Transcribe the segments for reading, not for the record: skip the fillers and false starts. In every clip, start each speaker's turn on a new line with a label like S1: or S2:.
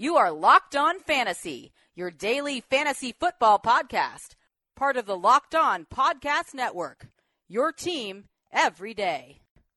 S1: You are Locked On Fantasy, your daily fantasy football podcast, part of the Locked On Podcast Network, your team every day.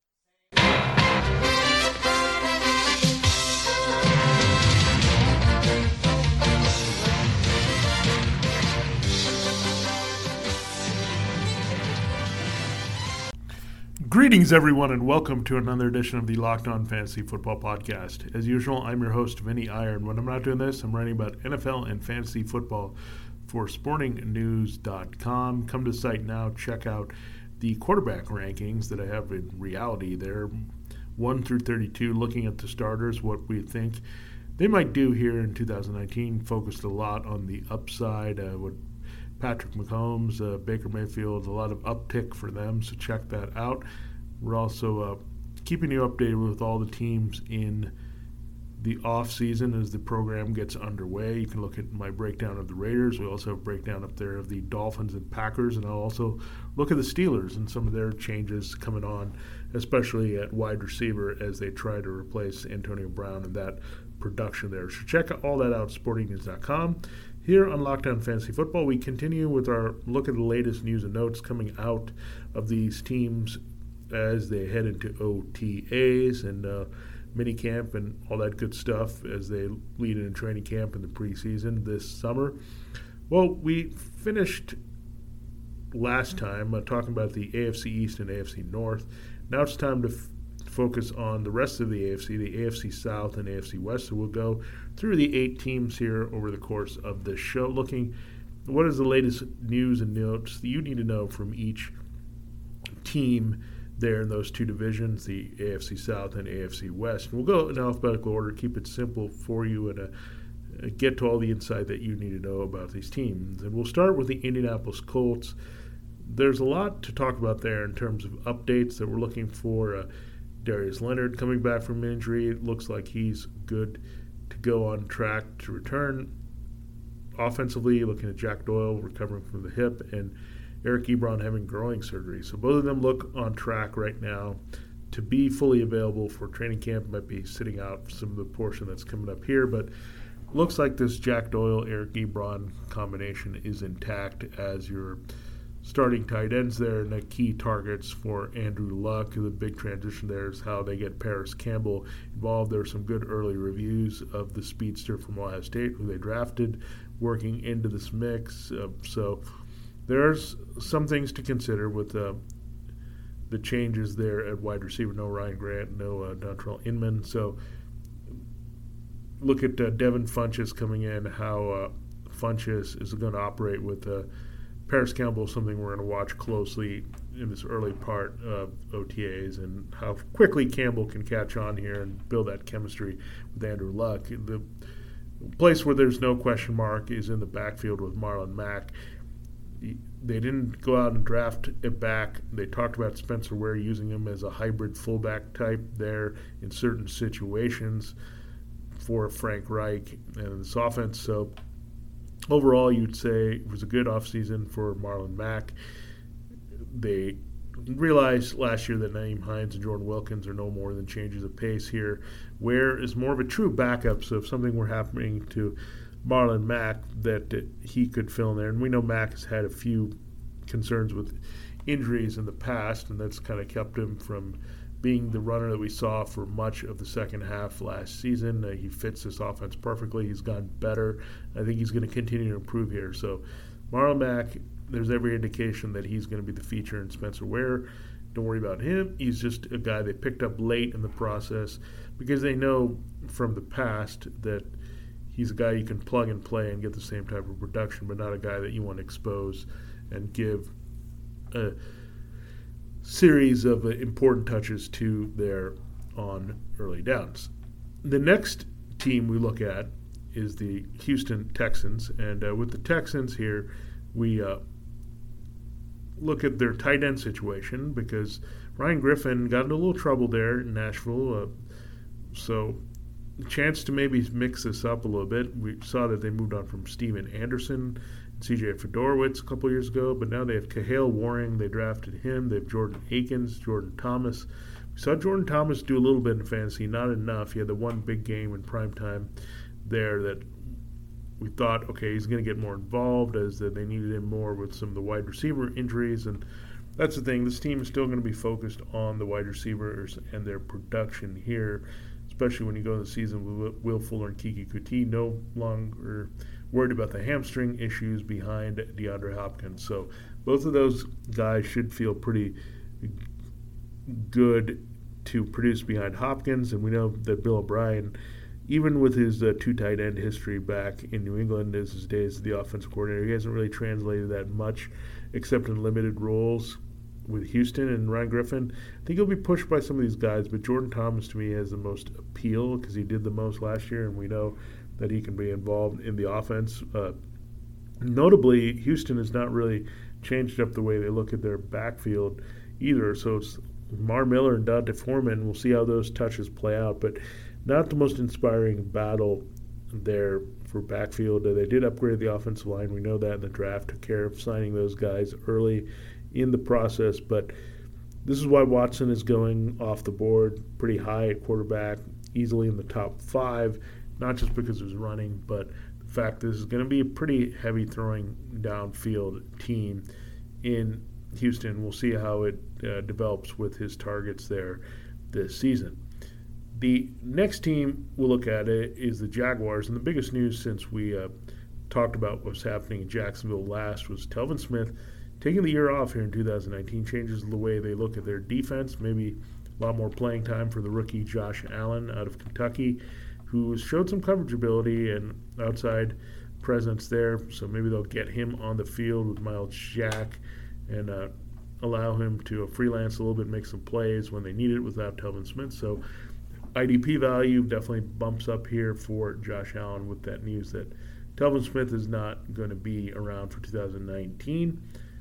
S2: Greetings, everyone, and welcome to another edition of the Locked On Fantasy Football Podcast. As usual, I'm your host, Vinny Iron. When I'm not doing this, I'm writing about NFL and fantasy football for sportingnews.com. Come to the site now, check out the quarterback rankings that I have in reality there, 1 through 32, looking at the starters, what we think they might do here in 2019. Focused a lot on the upside, what Patrick Mahomes, Baker Mayfield, a lot of uptick for them, so check that out. We're also keeping you updated with all the teams in the off-season as the program gets underway. You can look at my breakdown of the Raiders. We also have a breakdown up there of the Dolphins and Packers, and I'll also look at the Steelers and some of their changes coming on, especially at wide receiver as they try to replace Antonio Brown and that production there. So check all that out, sportingnews.com. Here on Locked On Fantasy Football, we continue with our look at the latest news and notes coming out of these teams as they head into OTAs and minicamp and all that good stuff as they lead into training camp in the preseason this summer. Well, we finished last time talking about the AFC East and AFC North. Now it's time to focus on the rest of the AFC South and AFC West. So we'll go through the 8 teams here over the course of this show, looking what is the latest news and notes that you need to know from each team there in those two divisions, the AFC South and AFC West. And we'll go in alphabetical order, keep it simple for you, and get to all the insight that you need to know about these teams. And we'll start with the Indianapolis Colts. There's a lot to talk about there in terms of updates that we're looking for. Darius Leonard coming back from injury. It looks like he's good to go on track to return. Offensively, looking at Jack Doyle recovering from the hip and Eric Ebron having groin surgery. So both of them look on track right now to be fully available for training camp. Might be sitting out some of the portion that's coming up here, but looks like this Jack Doyle, Eric Ebron combination is intact as your starting tight ends there, and the key targets for Andrew Luck. The big transition there is how they get Paris Campbell involved. There were some good early reviews of the speedster from Ohio State, who they drafted, working into this mix. So there's some things to consider with the changes there at wide receiver. No Ryan Grant, no Dontrell Inman. So look at Devin Funchess coming in, how Funchess is going to operate with Paris Campbell, something we're going to watch closely in this early part of OTAs, and how quickly Campbell can catch on here and build that chemistry with Andrew Luck. The place where there's no question mark is in the backfield with Marlon Mack. They didn't go out and draft it back. They talked about Spencer Ware using him as a hybrid fullback type there in certain situations for Frank Reich and this offense. So overall, you'd say it was a good offseason for Marlon Mack. They realized last year that Nyheim Hines and Jordan Wilkins are no more than changes of pace here. Ware is more of a true backup, so if something were happening to Marlon Mack, that he could fill in there. And we know Mack has had a few concerns with injuries in the past, and that's kind of kept him from being the runner that we saw for much of the second half last season. He fits this offense perfectly. He's gotten better. I think he's going to continue to improve here. So Marlon Mack, there's every indication that he's going to be the feature in Spencer Ware. Don't worry about him. He's just a guy they picked up late in the process because they know from the past that he's a guy you can plug and play and get the same type of production, but not a guy that you want to expose and give a series of important touches to there on early downs. The next team we look at is the Houston Texans, and with the Texans here, we look at their tight end situation because Ryan Griffin got into a little trouble there in Nashville, so a chance to maybe mix this up a little bit. We saw that they moved on from Steven Anderson and C.J. Fedorowicz a couple years ago, but now they have Kahale Warring. They drafted him. They have Jordan Akins, Jordan Thomas. We saw Jordan Thomas do a little bit in fantasy, not enough. He had the one big game in primetime there that we thought, okay, he's going to get more involved, as that they needed him more with some of the wide receiver injuries. And that's the thing. This team is still going to be focused on the wide receivers and their production here, especially when you go into the season with Will Fuller and Keke Coutee no longer worried about the hamstring issues behind DeAndre Hopkins. So both of those guys should feel pretty good to produce behind Hopkins. And we know that Bill O'Brien, even with his two tight end history back in New England as his days as the offensive coordinator, he hasn't really translated that much except in limited roles with Houston and Ryan Griffin. I think he'll be pushed by some of these guys, but Jordan Thomas to me has the most appeal because he did the most last year, and we know that he can be involved in the offense. Notably, Houston has not really changed up the way they look at their backfield either, so it's Lamar Miller and Dante Foreman. We'll see how those touches play out, but not the most inspiring battle there for backfield. They did upgrade the offensive line. We know that in the draft, took care of signing those guys early in the process, but this is why Watson is going off the board pretty high at quarterback, easily in the top 5, not just because of his running, but the fact this is going to be a pretty heavy throwing downfield team in Houston. We'll see how it develops with his targets there this season. The next team we'll look at is the Jaguars, and the biggest news since we talked about what's happening in Jacksonville last was Telvin Smith taking the year off here in 2019 changes the way they look at their defense. Maybe a lot more playing time for the rookie Josh Allen out of Kentucky, who showed some coverage ability and outside presence there. So maybe they'll get him on the field with Miles Jack and allow him to freelance a little bit, make some plays when they need it without Telvin Smith. So IDP value definitely bumps up here for Josh Allen with that news that Telvin Smith is not going to be around for 2019.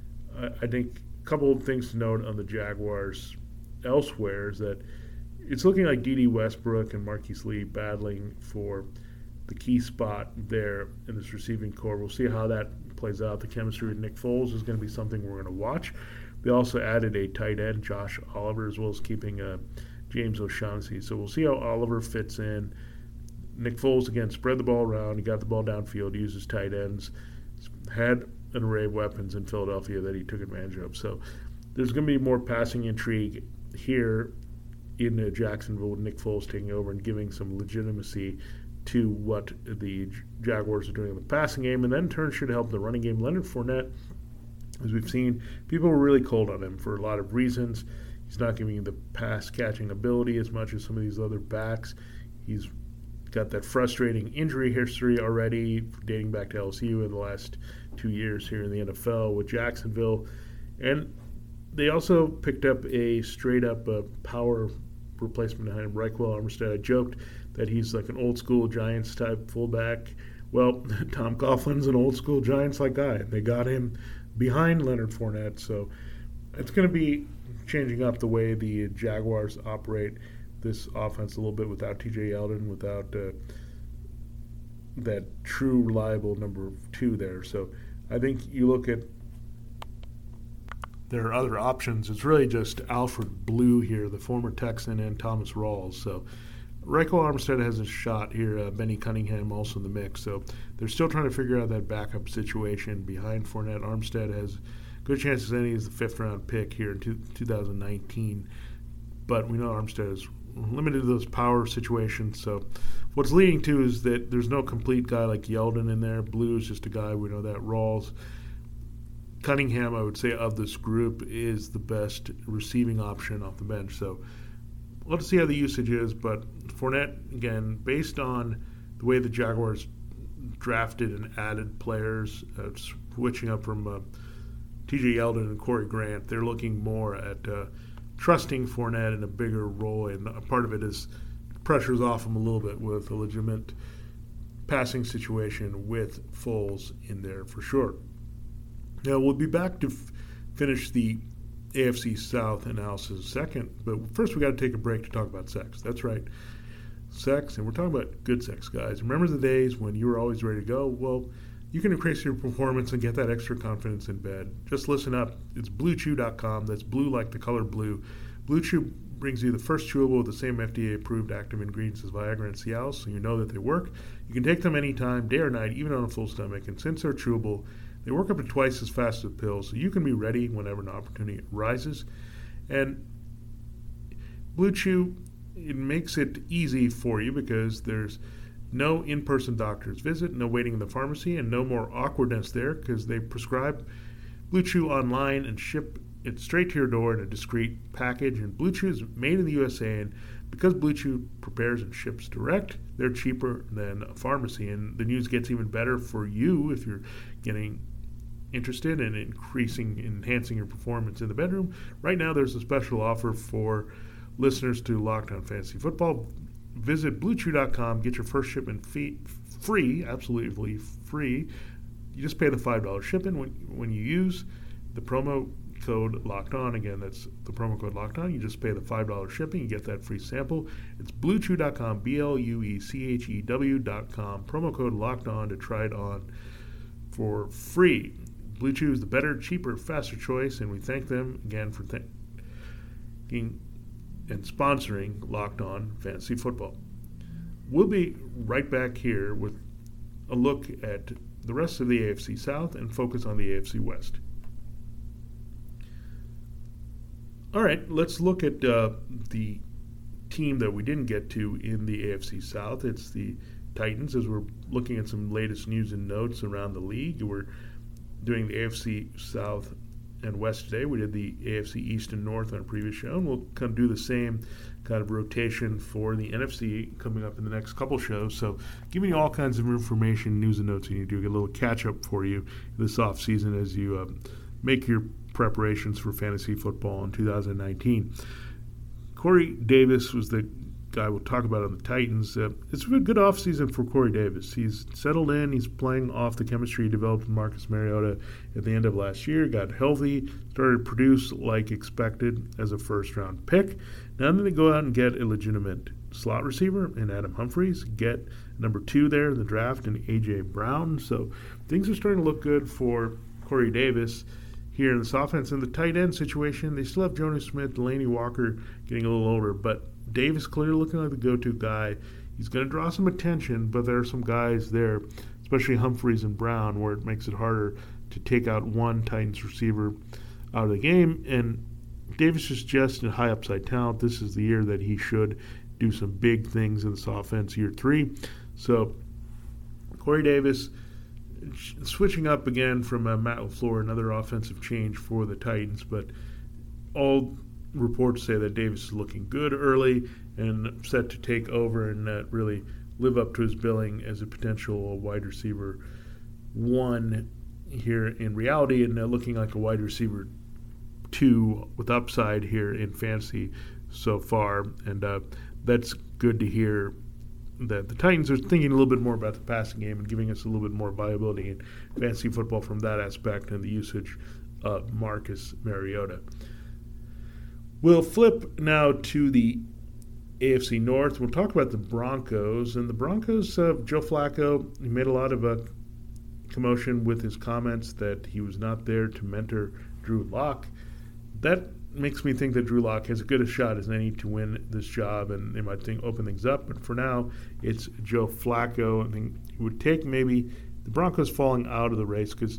S2: I think a couple of things to note on the Jaguars elsewhere is that it's looking like Dede Westbrook and Marquise Lee battling for the key spot there in this receiving core. We'll see how that plays out. The chemistry with Nick Foles is going to be something we're going to watch. They also added a tight end, Josh Oliver, as well as keeping James O'Shaughnessy. So we'll see how Oliver fits in. Nick Foles, again, spread the ball around. He got the ball downfield, uses tight ends, had an array of weapons in Philadelphia that he took advantage of. So there's going to be more passing intrigue here in Jacksonville with Nick Foles taking over and giving some legitimacy to what the Jaguars are doing in the passing game, and then in turn should help the running game. Leonard Fournette, as we've seen, people were really cold on him for a lot of reasons. He's not giving you the pass-catching ability as much as some of these other backs. He's got that frustrating injury history already dating back to LSU in the last 2 years here in the NFL with Jacksonville. And they also picked up a straight-up power replacement behind him, Raquel Armstead. I joked that he's like an old-school Giants-type fullback. Well, Tom Coughlin's an old-school Giants-like guy. They got him behind Leonard Fournette. So it's going to be changing up the way the Jaguars operate this offense a little bit without T.J. Yeldon, without that true reliable number 2 there. So I think you look at their other options, it's really just Alfred Blue here, the former Texan, and Thomas Rawls. So Raquel Armstead has a shot here. Benny Cunningham also in the mix. So they're still trying to figure out that backup situation behind Fournette. Armstead has good chances that he's the 5th-round pick here in 2019. But we know Armstead is limited to those power situations. So what's leading to is that there's no complete guy like Yeldon in there. Blue is just a guy. We know that. Rawls. Cunningham, I would say, of this group is the best receiving option off the bench. So we'll have to see how the usage is. But Fournette, again, based on the way the Jaguars drafted and added players, switching up from T.J. Yeldon and Corey Grant, they're looking more at trusting Fournette in a bigger role, and a part of it is pressures off him a little bit with a legitimate passing situation with Foles in there for sure. Now, we'll be back to finish the AFC South analysis second, but first we got to take a break to talk about sex. That's right, sex, and we're talking about good sex, guys. Remember the days when you were always ready to go? Well, you can increase your performance and get that extra confidence in bed. Just listen up. It's BlueChew.com. That's blue like the color blue. Blue Chew brings you the first chewable with the same FDA-approved active ingredients as Viagra and Cialis, so you know that they work. You can take them anytime, day or night, even on a full stomach, and since they're chewable, they work up to twice as fast as pills, so you can be ready whenever an opportunity arises. And Blue Chew, it makes it easy for you because there's no in-person doctor's visit, no waiting in the pharmacy, and no more awkwardness there because they prescribe Blue Chew online and ship it straight to your door in a discreet package. And Blue Chew is made in the USA, and because Blue Chew prepares and ships direct, they're cheaper than a pharmacy. And the news gets even better for you if you're getting interested in enhancing your performance in the bedroom. Right now, there's a special offer for listeners to Locked On Fantasy Football. Visit BlueChew.com, get your first shipment free, absolutely free. You just pay the $5 shipping when you use the promo code Locked On. Again, that's the promo code Locked On. You just pay the $5 shipping, you get that free sample. It's BlueChew.com, BlueChew.com, promo code Locked On to try it on for free. Blue Chew is the better, cheaper, faster choice, and we thank them again for thanking and sponsoring Locked On Fantasy Football. We'll be right back here with a look at the rest of the AFC South and focus on the AFC West. All right, let's look at the team that we didn't get to in the AFC South. It's the Titans, as we're looking at some latest news and notes around the league. We're doing the AFC South and West today. We did the AFC East and North on a previous show, and we'll kind of do the same kind of rotation for the NFC coming up in the next couple shows. So giving you all kinds of information, news and notes you need to do, get a little catch-up for you this offseason as you make your preparations for fantasy football in 2019. Corey Davis was the guy we'll talk about on the Titans. It's been a good offseason for Corey Davis. He's settled in. He's playing off the chemistry he developed with Marcus Mariota at the end of last year. Got healthy, started to produce like expected as a first-round pick. Now they go out and get a legitimate slot receiver in Adam Humphries, get number 2 there in the draft in A.J. Brown. So things are starting to look good for Corey Davis here in this offense. In the tight end situation, they still have Jonnu Smith, Delanie Walker getting a little older, but Davis clearly looking like the go-to guy. He's going to draw some attention, but there are some guys there, especially Humphries and Brown, where it makes it harder to take out one Titans receiver out of the game. And Davis is just a high upside talent. This is the year that he should do some big things in this offense, year 3. So Corey Davis switching up again from Matt LaFleur, another offensive change for the Titans, but all reports say that Davis is looking good early and set to take over and really live up to his billing as a potential wide receiver 1 here in reality, and looking like a wide receiver 2 with upside here in fantasy so far. And that's good to hear that the Titans are thinking a little bit more about the passing game and giving us a little bit more viability in fantasy football from that aspect and the usage of Marcus Mariota. We'll flip now to the AFC North. We'll talk about the Broncos. And the Broncos, Joe Flacco, he made a lot of commotion with his comments that he was not there to mentor Drew Lock. That makes me think that Drew Lock has as good a shot as any to win this job, and they might open things up. But for now, it's Joe Flacco. I think it would take maybe the Broncos falling out of the race because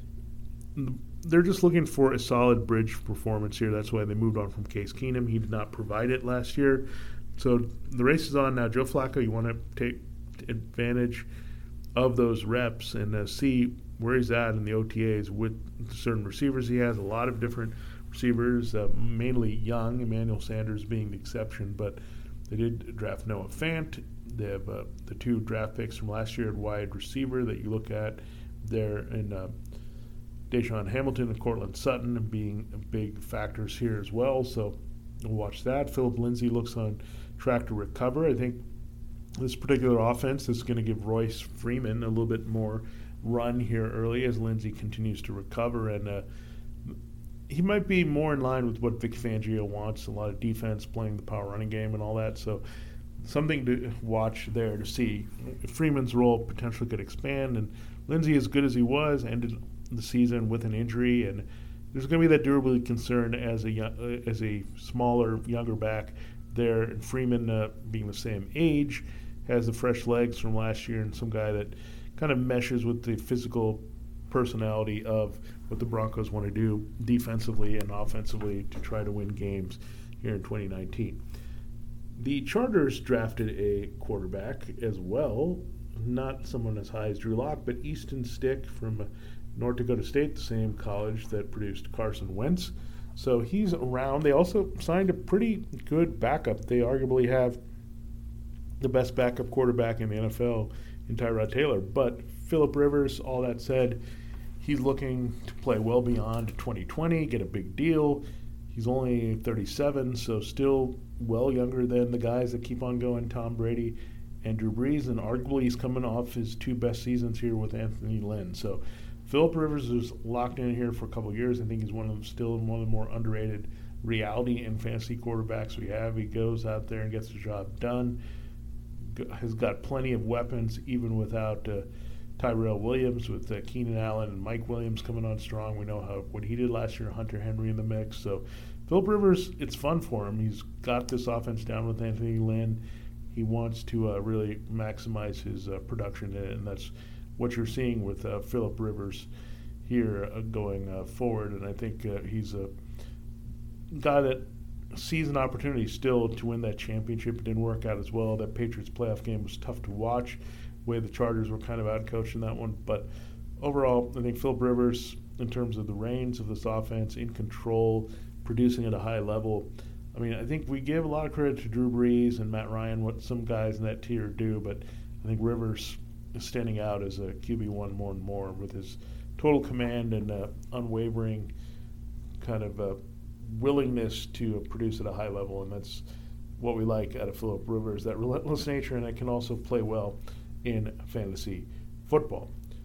S2: they're just looking for a solid bridge performance here. That's why they moved on from Case Keenum. He did not provide it last year. So the race is on now. Joe Flacco, you want to take advantage of those reps and see where he's at in the OTAs with certain receivers. He has a lot of different receivers, mainly young, Emmanuel Sanders being the exception, but they did draft Noah Fant. They have the 2 draft picks from last year at wide receiver that you look at there in Deshaun Hamilton and Cortland Sutton being big factors here as well. So we'll watch that. Philip Lindsay looks on track to recover. I think this particular offense is going to give Royce Freeman a little bit more run here early as Lindsay continues to recover. And he might be more in line with what Vic Fangio wants, a lot of defense, playing the power running game and all that. So something to watch there to see if Freeman's role potentially could expand. And Lindsay, as good as he was, ended the season with an injury, and there's going to be that durability concern as a smaller, younger back there. And Freeman, being the same age, has the fresh legs from last year and some guy that kind of meshes with the physical personality of what the Broncos want to do defensively and offensively to try to win games here in 2019. The Chargers drafted a quarterback as well, not someone as high as Drew Lock, but Easton Stick from North Dakota State, the same college that produced Carson Wentz. So he's around. They also signed a pretty good backup. They arguably have the best backup quarterback in the NFL in Tyrod Taylor. But Phillip Rivers, all that said, he's looking to play well beyond 2020, get a big deal. He's only 37, so still well younger than the guys that keep on going, Tom Brady and Drew Brees, and arguably he's coming off his two best seasons here with Anthony Lynn. So Phillip Rivers is locked in here for a couple of years. I think he's still one of the more underrated reality and fantasy quarterbacks we have. He goes out there and gets the job done. Has got plenty of weapons, even without Tyrell Williams, with Keenan Allen and Mike Williams coming on strong. We know what he did last year, Hunter Henry in the mix. So Phillip Rivers, it's fun for him. He's got this offense down with Anthony Lynn. He wants to really maximize his production, and that's what you're seeing with Phillip Rivers here going forward. And I think he's a guy that sees an opportunity still to win that championship. It didn't work out as well. That Patriots playoff game was tough to watch, the way the Chargers were kind of out-coached in that one. But overall, I think Phillip Rivers, in terms of the reins of this offense, in control, producing at a high level. I mean, I think we give a lot of credit to Drew Brees and Matt Ryan, what some guys in that tier do, but I think Rivers is standing out as a QB1 more and more with his total command and unwavering kind of willingness to produce at a high level, and that's what we like out of Phillip Rivers, that relentless nature, and it can also play well in fantasy football.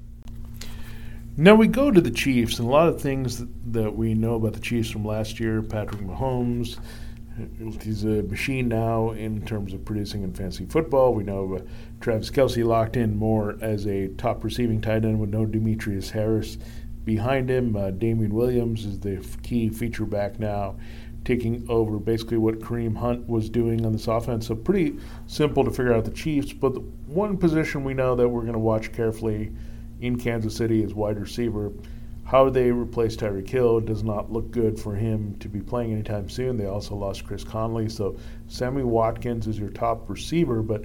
S2: Now we go to the Chiefs, and a lot of things that we know about the Chiefs from last year. Patrick Mahomes, he's a machine now in terms of producing in fantasy football. We know Travis Kelce locked in more as a top receiving tight end with no Demetrius Harris behind him. Damian Williams is the key feature back now, taking over basically what Kareem Hunt was doing on this offense. So pretty simple to figure out the Chiefs. But the one position we know that we're going to watch carefully in Kansas City is wide receiver. How they replace Tyreek Hill does not look good for him to be playing anytime soon. They also lost Chris Conley. So Sammy Watkins is your top receiver, but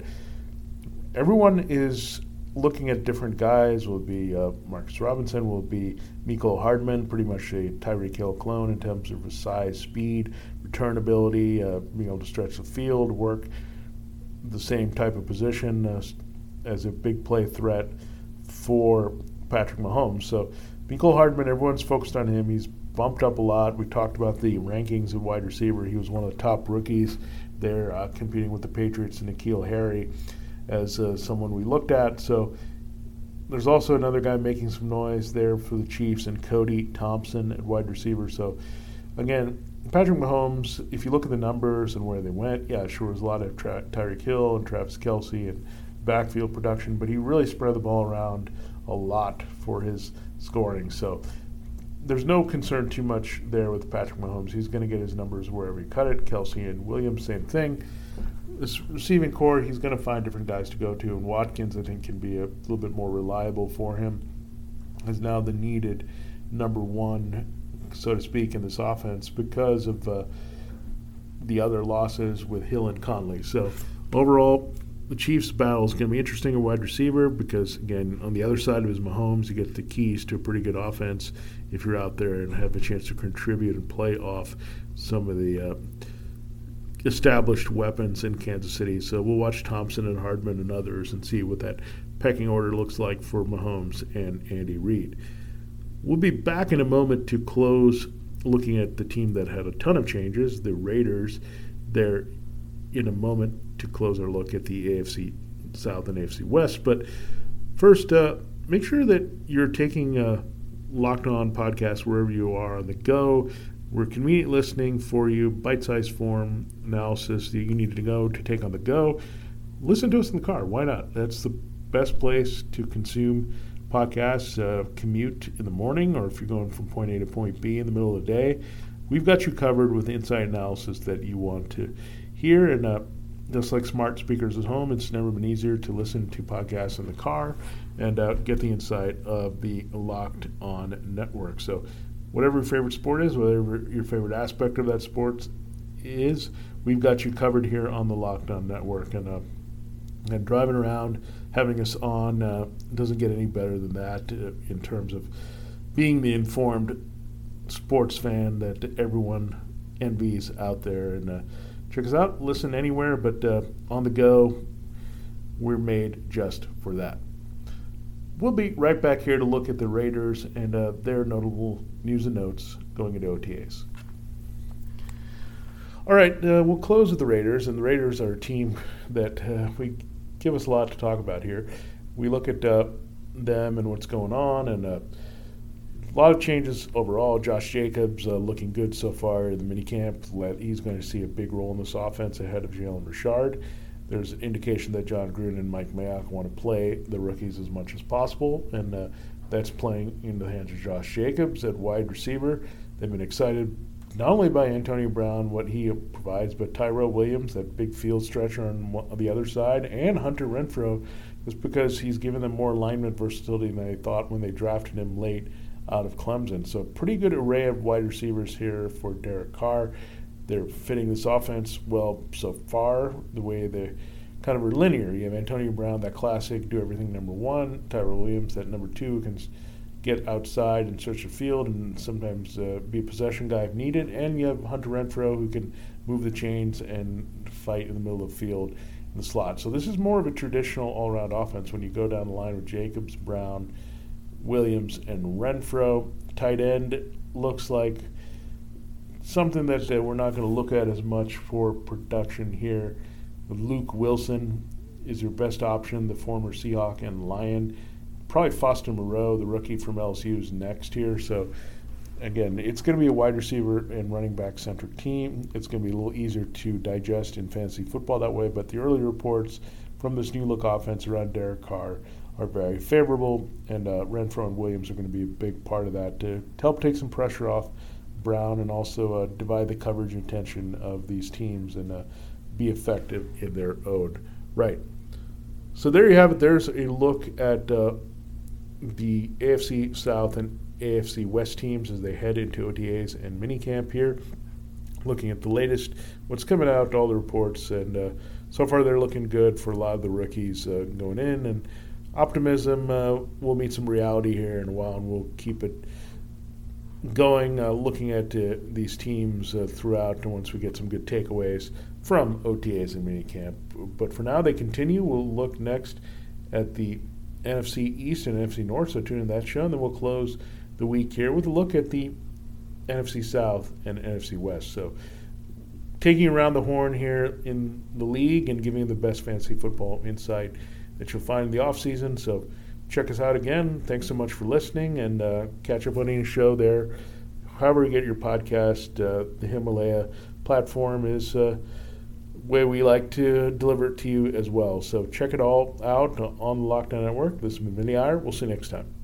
S2: everyone is looking at different guys. Will it be Marcus Robinson? Will it be Mecole Hardman? Pretty much a Tyreek Hill clone in terms of his size, speed, return ability, being able to stretch the field, work the same type of position as a big play threat for Patrick Mahomes. So Mecole Hardman, everyone's focused on him. He's bumped up a lot. We talked about the rankings of wide receiver. He was one of the top rookies there, competing with the Patriots and N'Keal Harry as someone we looked at. So there's also another guy making some noise there for the Chiefs, and Cody Thompson at wide receiver. So again, Patrick Mahomes, if you look at the numbers and where they went, yeah, sure, there's a lot of Tyreek Hill and Travis Kelce and backfield production, but he really spread the ball around a lot for his scoring. So there's no concern too much there with Patrick Mahomes. He's going to get his numbers wherever he cut it. Kelce and Williams, same thing. This receiving core, he's going to find different guys to go to, and Watkins, I think, can be a little bit more reliable for him. Is now the needed number one, so to speak, in this offense because of the other losses with Hill and Conley. So overall, the Chiefs' battle is going to be interesting at wide receiver because, again, on the other side of his Mahomes, you get the keys to a pretty good offense if you're out there and have a chance to contribute and play off some of the established weapons in Kansas City. So we'll watch Thompson and Hardman and others and see what that pecking order looks like for Mahomes and Andy Reid. We'll be back in a moment to close looking at the team that had a ton of changes, the Raiders. They're in a moment to close our look at the AFC South and AFC West. But first, make sure that you're taking Locked On podcast wherever you are on the go. We're convenient listening for you, bite-sized form analysis that you need to go to take on the go. Listen to us in the car. Why not? That's the best place to consume podcasts, commute in the morning, or if you're going from point A to point B in the middle of the day, we've got you covered with insight analysis that you want to hear. And just like smart speakers at home, it's never been easier to listen to podcasts in the car and get the insight of the Locked On Network. So whatever your favorite sport is, whatever your favorite aspect of that sport is, we've got you covered here on the Locked On Network. And driving around, having us on doesn't get any better than that in terms of being the informed sports fan that everyone envies out there. And check us out, listen anywhere, but on the go, we're made just for that. We'll be right back here to look at the Raiders and their notable news and notes going into OTAs. All right, we'll close with the Raiders, and the Raiders are a team that we give us a lot to talk about here. We look at them and what's going on, and a lot of changes overall. Josh Jacobs looking good so far in the minicamp. He's going to see a big role in this offense ahead of Jalen Richard. There's an indication that John Gruden and Mike Mayock want to play the rookies as much as possible, and that's playing in the hands of Josh Jacobs at wide receiver. They've been excited not only by Antonio Brown, what he provides, but Tyrell Williams, that big field stretcher on the other side, and Hunter Renfrow, just because he's given them more alignment versatility than they thought when they drafted him late out of Clemson. So pretty good array of wide receivers here for Derek Carr. They're fitting this offense well so far, the way they kind of are linear. You have Antonio Brown, that classic, do everything number one. Tyrell Williams, that number two, can get outside and search the field and sometimes be a possession guy if needed. And you have Hunter Renfrow, who can move the chains and fight in the middle of the field in the slot. So this is more of a traditional all-around offense when you go down the line with Jacobs, Brown, Williams, and Renfrow. Tight end looks like something that we're not going to look at as much for production here. Luke Wilson is your best option, the former Seahawk and Lion. Probably Foster Moreau, the rookie from LSU, is next here. So, again, it's going to be a wide receiver and running back-centric team. It's going to be a little easier to digest in fantasy football that way, but the early reports from this new-look offense around Derek Carr are very favorable, and Renfrow and Williams are going to be a big part of that to help take some pressure off Brown and also divide the coverage and attention of these teams and be effective in their own right. So there you have it. There's a look at the AFC South and AFC West teams as they head into OTAs and minicamp here. Looking at the latest, what's coming out, all the reports, and so far they're looking good for a lot of the rookies going in. And optimism will meet some reality here in a while, and we'll keep it going, looking at these teams throughout, and once we get some good takeaways from OTAs and minicamp. But for now, they continue. We'll look next at the NFC East and NFC North, so tune in to that show, and then we'll close the week here with a look at the NFC South and NFC West. So taking around the horn here in the league and giving you the best fantasy football insight that you'll find in the offseason. So check us out again. Thanks so much for listening, and catch up on any show there. However you get your podcast, the Himalaya platform is way we like to deliver it to you as well. So check it all out on the Locked On Network. This has been Vinny Iyer. We'll see you next time.